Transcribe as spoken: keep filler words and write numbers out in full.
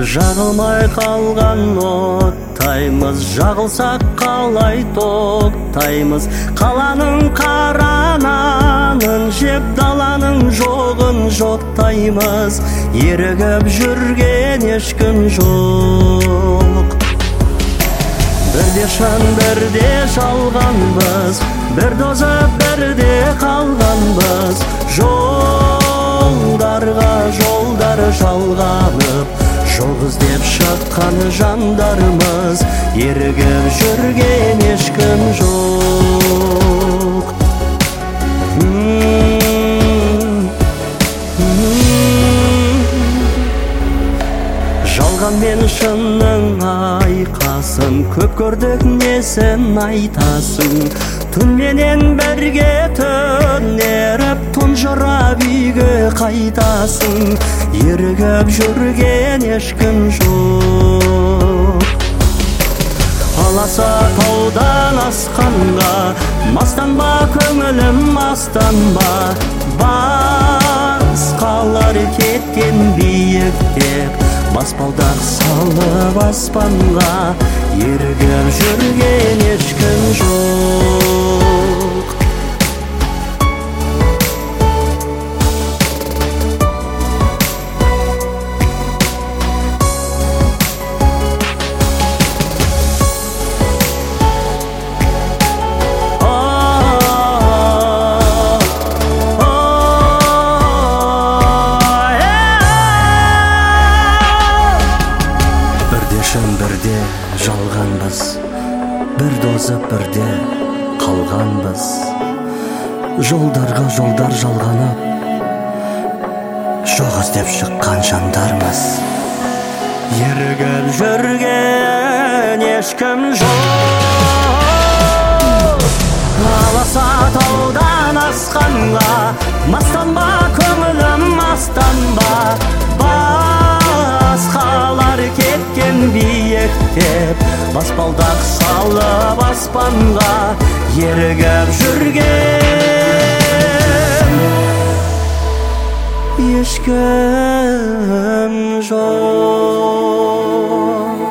Жағылмай қалған оттаймыз, жағылсақ қалай тоқтаймыз. Қаланың қарананын жеп, даланың жоғын жоқтаймыз. Ерігіп жүрген ешкім жоқ. Бірде шын, бірде жалғанбыз, бір тозып, бірде қалғанбыз. Жолдарға жолдар жалғанып, жол іздеп шыққан жандармыз. Ерігіп жүрген ешкім жоқ. Жалған мен шынның айқасын, көп көрдік несін айтасың. Түнменен бірге түнеріп, тұнжырап үйге қайтасың. Ерігіп жүрген ешкім жоқ. Аласа таудан асқанға, мастанба көңілім мастанба. Басқалар кеткен биіктеп, баспалдақ салып аспанға. Ерігіп жүрген ешкім жоқ. Бірде жалғанбыз, бір тозып, бірде қалғанбыз. Жолдарға жолдар жалғанып, жоқ іздеп шыққан жандармыз. Ерігіп жүрген ешкім жоқ. Аласа таудан асқанға, мастанба көңілім мастанба. Басқалар кеткен биіктеп, баспалдақ салып аспанға. Ерігіп жүрген ешкім жоқ.